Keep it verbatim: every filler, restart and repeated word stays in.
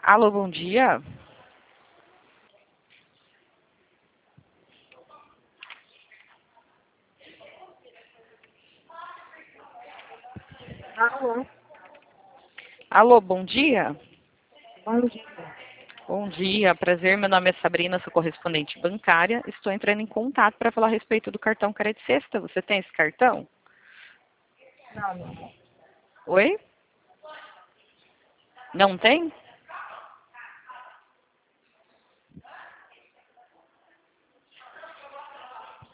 Alô, bom dia. Alô, Alô, bom dia. bom dia. Bom dia, prazer. Meu nome é Sabrina, sou correspondente bancária. Estou entrando em contato para falar a respeito do cartão Crédito Sexta. Você tem esse cartão? Não, não. Oi? Não tem?